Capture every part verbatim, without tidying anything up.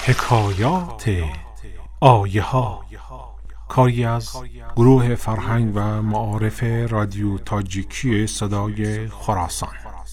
حکایات آیه ها، کاری از گروه فرهنگ و معارف رادیو تاجیکی صدای خراسان.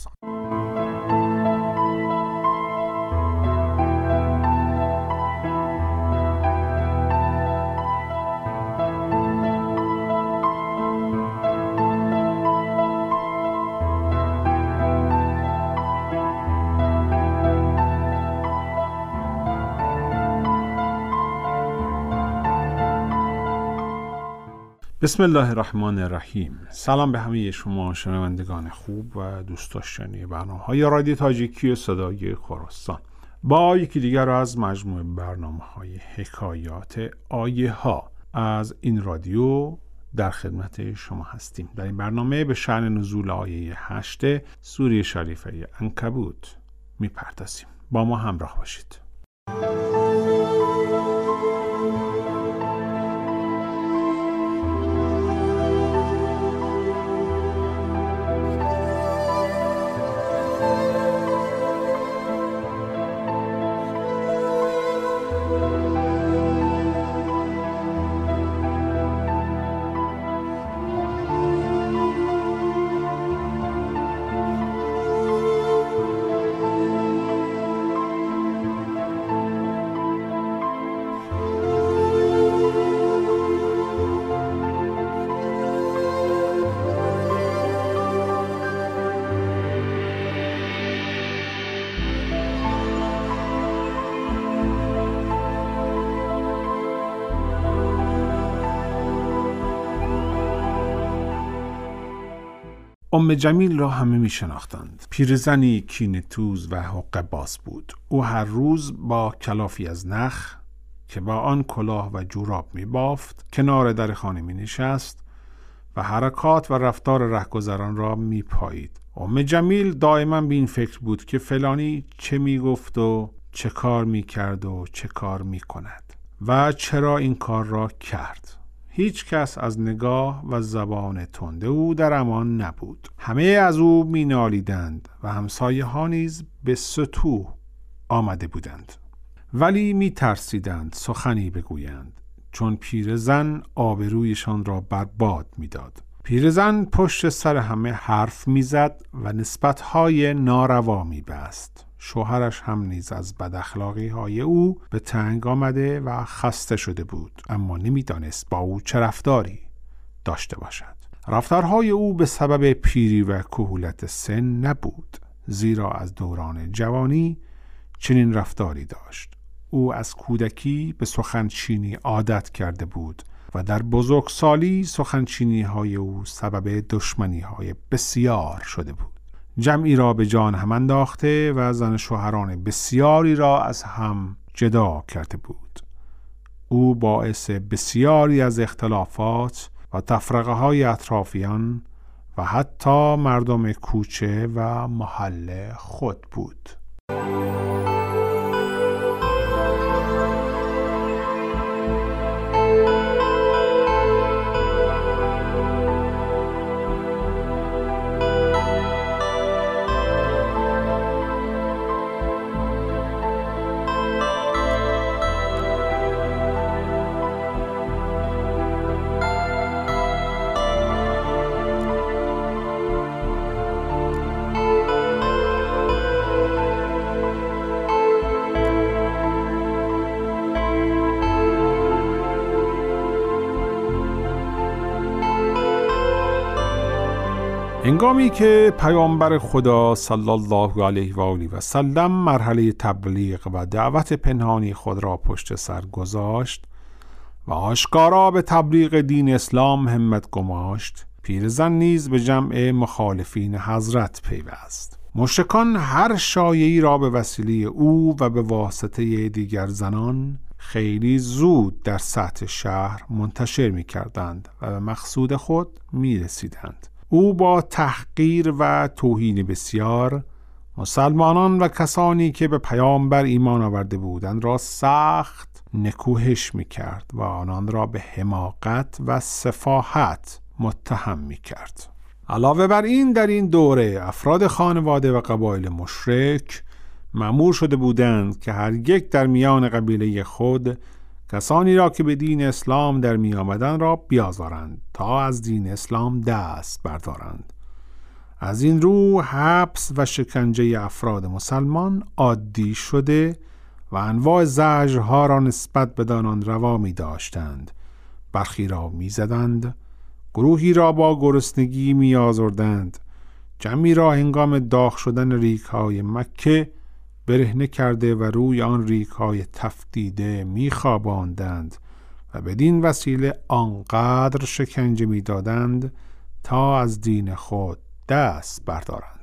بسم الله الرحمن الرحیم. سلام به همه شما شنوندگان خوب و دوست داشتنی برنامه‌های رادیو تاجیکی صدای خراسان. با یکی دیگر از مجموعه برنامه‌های حکایات آیه ها از این رادیو در خدمت شما هستیم. در این برنامه به شأن نزول آیه هشت سوره شریفه عنکبوت میپردازیم. با ما همراه باشید. ام جمیل را همه می شناختند. پیرزنی کینه توز و حقه باز بود. او هر روز با کلافی از نخ که با آن کلاه و جوراب می بافت کنار در خانه می نشست و حرکات و رفتار رهگذران را می پایید. ام جمیل دائما به این فکر بود که فلانی چه می گفت و چه کار می کرد و چه کار می کند و چرا این کار را کرد. هیچ کس از نگاه و زبان تند او در امان نبود. همه از او می نالیدند و همسایه ها نیز به ستوه آمده بودند، ولی می ترسیدند سخنی بگویند، چون پیرزن آبرویشان را برباد می داد. پیرزن پشت سر همه حرف می زد و نسبتهای ناروا می بست. شوهرش هم نیز از بد اخلاقی های او به تنگ آمده و خسته شده بود، اما نمیدانست با او چه رفتاری داشته باشد. رفتارهای او به سبب پیری و کهولت سن نبود، زیرا از دوران جوانی چنین رفتاری داشت. او از کودکی به سخنچینی عادت کرده بود و در بزرگسالی سخنچینی های او سبب دشمنی های بسیار شده بود. جمعی را به جان هم انداخته و زن شوهران بسیاری را از هم جدا کرده بود. او باعث بسیاری از اختلافات و تفرقه های اطرافیان و حتی مردم کوچه و محله خود بود. هنگامی که پیامبر خدا صلی الله علیه و آله و سلم مرحله تبلیغ و دعوت پنهانی خود را پشت سر گذاشت و آشکارا به تبلیغ دین اسلام همت گماشت، پیرزن نیز به جمع مخالفین حضرت پیوست. مشرکان هر شایعی را به وسیله او و به واسطه دیگر زنان خیلی زود در سطح شهر منتشر می کردند و به مقصود خود می رسیدند. او با تحقیر و توهین بسیار مسلمانان و کسانی که به پیامبر ایمان آورده بودند را سخت نکوهش می کرد و آنان را به حماقت و سفاهت متهم می کرد. علاوه بر این در این دوره افراد خانواده و قبایل مشرک مأمور شده بودند که هر یک در میان قبیله خود کسانی را که به دین اسلام در می آمدند را بیازارند تا از دین اسلام دست بردارند. از این رو حبس و شکنجه افراد مسلمان عادی شده و انواع زجرها را نسبت به آنان روا می داشتند. برخی را می زدند، گروهی را با گرسنگی می آزردند، جمعی را هنگام داغ شدن ریگ‌های مکه برهنه کرده و روی آن ریگ‌های تفدیده می خواباندند و بدین وسیله آنقدر شکنجه می دادند تا از دین خود دست بردارند.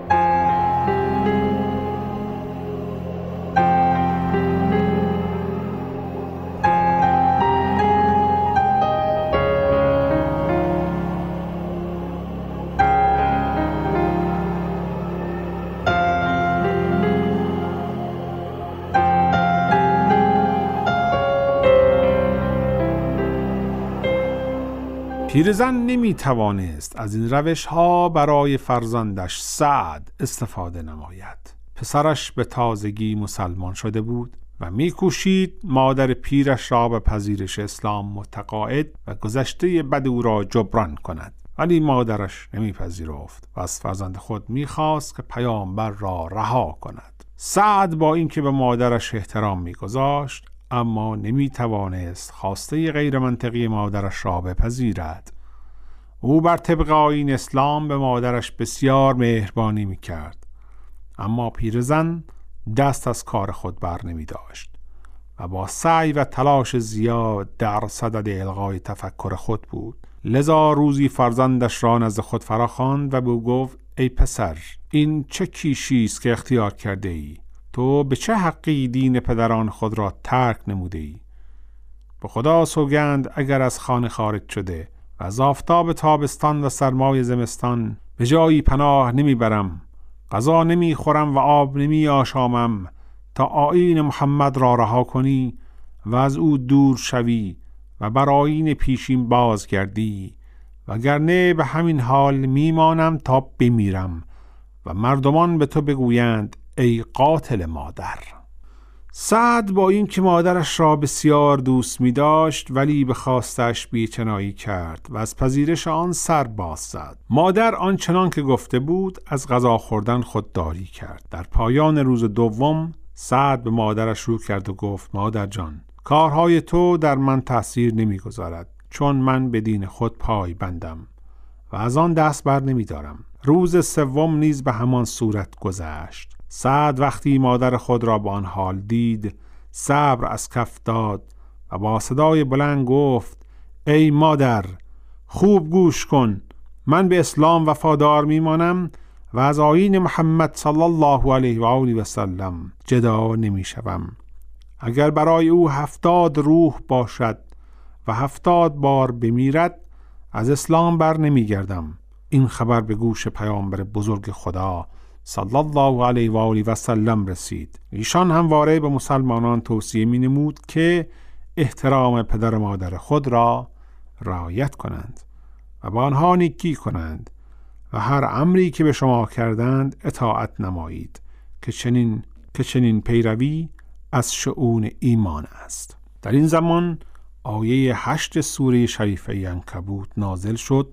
پیرزن نمی توانست از این روش ها برای فرزندش سعد استفاده نماید. پسرش به تازگی مسلمان شده بود و می کوشید مادر پیرش را به پذیرش اسلام متقاعد و گذشته بد او را جبران کند، ولی مادرش نمی پذیرفت و از فرزند خود می خواست که پیامبر را رها کند. سعد با اینکه به مادرش احترام می گذاشت اما نمی توانست خواسته غیر منطقی مادرش را بپذیرد. او بر طبق آیین اسلام به مادرش بسیار مهربانی می کرد، اما پیرزن دست از کار خود بر نمی داشت و با سعی و تلاش زیاد در صدد الغای تفکر خود بود. لذا روزی فرزندش را نزد خود فراخواند و به او گفت: ای پسر، این چه کیشی است که اختیار کرده ای؟ تو به چه حقی دین پدران خود را ترک نموده ای؟ به خدا سوگند اگر از خانه خارج شده و از آفتاب تابستان و سرمای زمستان به جایی پناه نمی برم، غذا نمی خورم و آب نمی آشامم تا آیین محمد را رها کنی و از او دور شوی و بر آیین پیشین بازگردی، وگرنه به همین حال می مانم تا بمیرم و مردمان به تو بگویند ای قاتل مادر. سعد با این که مادرش را بسیار دوست می داشت ولی به خواستش بی‌اعتنایی کرد و از پذیرش آن سر باز زد. مادر آنچنان که گفته بود از غذا خوردن خودداری کرد. در پایان روز دوم سعد به مادرش رو کرد و گفت: مادر جان، کارهای تو در من تأثیر نمی گذارد، چون من به دین خود پای بندم و از آن دست بر نمی دارم. روز سوم نیز به همان صورت گذشت. سعد وقتی مادر خود را با آن حال دید صبر از کف داد و با صدای بلند گفت: ای مادر، خوب گوش کن، من به اسلام وفادار میمانم و از آیین محمد صلی الله علیه و آله و سلم جدا نمی شوم. اگر برای او هفتاد روح باشد و هفتاد بار بمیرد از اسلام بر نمی گردم. این خبر به گوش پیامبر بزرگ خدا صلی الله علیه و آله و سلم رسید. ایشان همواره به مسلمانان توصیه می نمود که احترام پدر و مادر خود را رعایت کنند و با آنها نیکی کنند و هر امری که به شما کردند اطاعت نمایید که چنین که چنین پیروی از شؤون ایمان است. در این زمان آیه هشت سوره شریفه عنکبوت نازل شد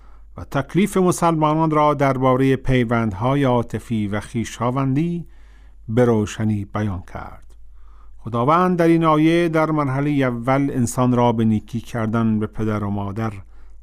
و تکلیف مسلمانان را درباره پیوندهای عاطفی و خویشاوندی به روشنی بیان کرد. خداوند در این آیه در مرحله اول انسان را به نیکی کردن به پدر و مادر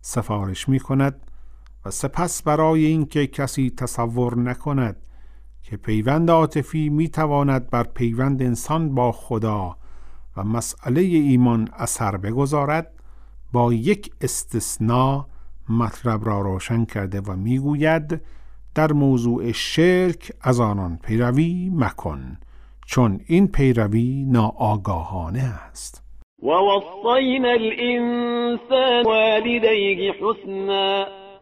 سفارش می کند و سپس برای اینکه کسی تصور نکند که پیوند عاطفی می تواند بر پیوند انسان با خدا و مسئله ایمان اثر بگذارد، با یک استثناء مطلب را روشن کرده و میگوید در موضوع شرک از آنان پیروی مکن، چون این پیروی ناآگاهانه است. و وصینا الانسان والديه حسنا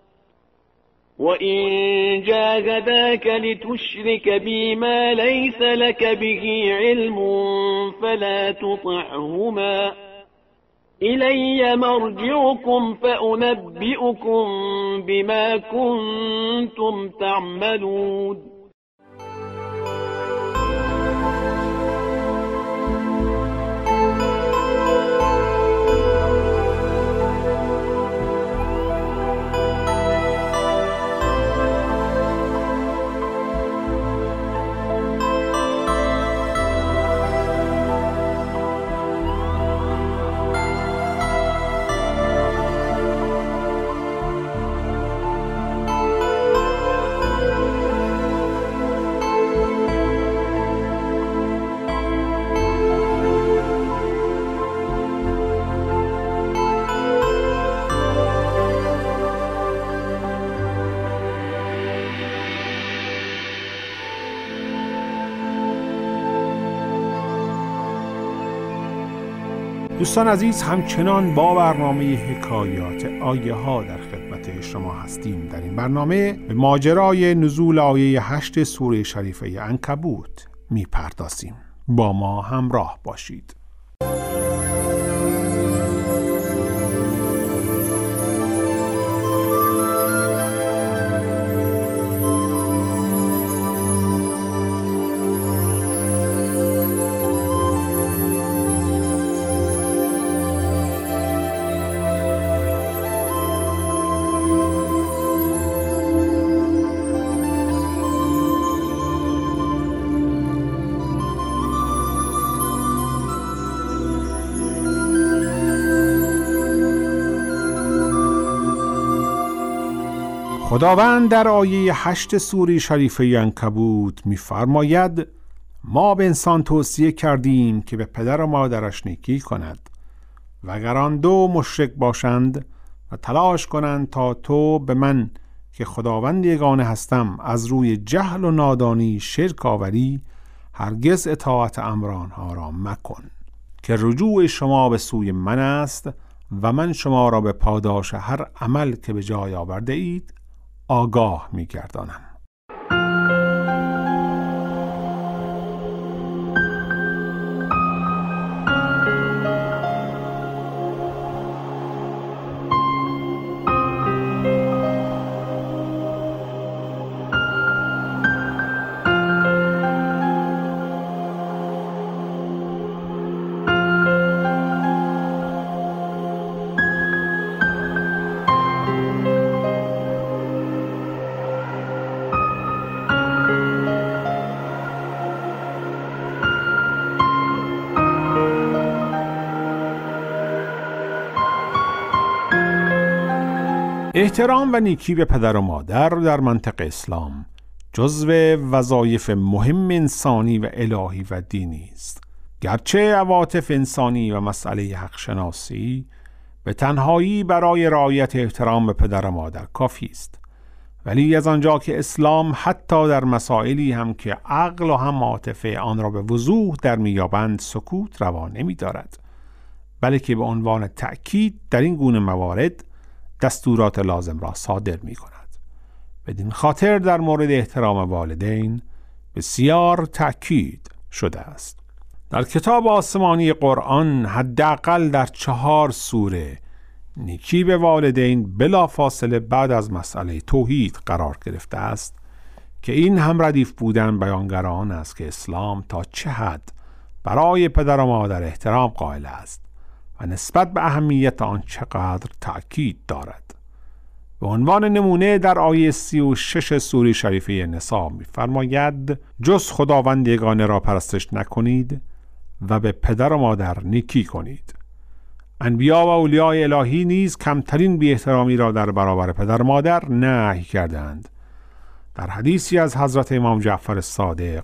وإن جاهداك لتشرك بي ما ليس لك به علم فلا تطعهما إلي مرجعكم فأنبئكم بما كنتم تعملون. دوستان عزیز، همچنان با برنامه حکایات آیه ها در خدمت شما هستیم. در این برنامه به ماجرای نزول آیه هشت سوره شریفه عنکبوت میپردازیم. با ما همراه باشید. خداوند در آیه هشت سوره شریفه عنکبوت می‌فرماید: ما به انسان توصیه کردیم که به پدر و مادرش نیکی کند و اگر آن دو مشرک باشند و تلاش کنند تا تو به من که خداوند یگانه هستم از روی جهل و نادانی شرک آوری، هرگز اطاعت امر آنها را مکن که رجوع شما به سوی من است و من شما را به پاداش هر عمل که به جای آورده اید آگاه می گردانم. احترام و نیکی به پدر و مادر در منطق اسلام جزو وظایف مهم انسانی و الهی و دینی است. گرچه عواطف انسانی و مسئله حق شناسی به تنهایی برای رعایت احترام به پدر و مادر کافی است، ولی از آنجا که اسلام حتی در مسائلی هم که عقل و هم عاطفه آن را به وضوح در میابند سکوت روا نمی دارد، بلکه به عنوان تأکید در این گونه موارد دستورات لازم را صادر می کند. بدین خاطر در مورد احترام والدین بسیار تأکید شده است. در کتاب آسمانی قرآن حداقل در چهار سوره نیکی به والدین بلافاصله بعد از مسئله توحید قرار گرفته است که این هم ردیف بودن بیانگران است که اسلام تا چه حد برای پدر و مادر احترام قائل است و نسبت به اهمیت آن چقدر تأکید دارد. به عنوان نمونه در آیه سی و شش سوره شریفه نساء می‌فرماید: جز خداوند یگانه را پرستش نکنید و به پدر و مادر نیکی کنید. انبیا و اولیاء الهی نیز کمترین بی احترامی را در برابر پدر و مادر نهی کردند. در حدیثی از حضرت امام جعفر صادق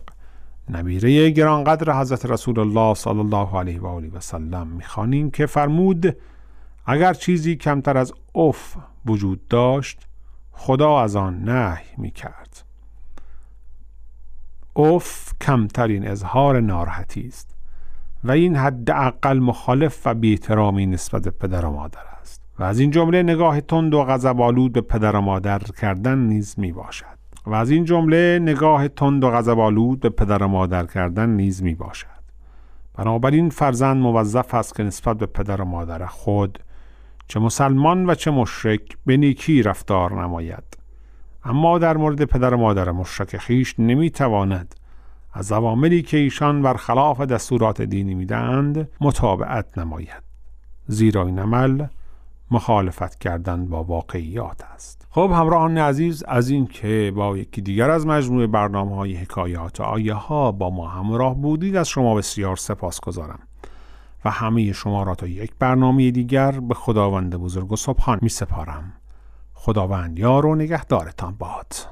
نبیره گرانقدر حضرت رسول الله صلی الله علیه و آله و سلم می‌خوانیم که فرمود: اگر چیزی کمتر از اف وجود داشت خدا از آن نهی می‌کرد. اف کمترین اظهار ناراحتی است و این حداقل مخالف و بی‌احترامی نسبت به پدر و مادر است و از این جمله نگاه تند و غضب‌آلود به پدر و مادر کردن نیز میباشد و از این جمله نگاه تند و غضب‌آلود به پدر و مادر کردن نیز می باشد. بنابراین فرزند موظف است که نسبت به پدر و مادر خود چه مسلمان و چه مشرک به نیکی رفتار نماید، اما در مورد پدر و مادر مشرک خیش نمی تواند از اوامری که ایشان برخلاف دستورات دینی می دهند متابعت نماید، زیرا این عمل مخالفت کردن با واقعیات است. خب همراهان عزیز، از این که با یکی دیگر از مجموعه برنامه‌های حکایات آیه ها با ما همراه بودید از شما بسیار سپاسگزارم و همه شما را تا یک برنامه دیگر به خداوند بزرگ و سبحان می سپارم. خداوند یار و نگهدارتان باد.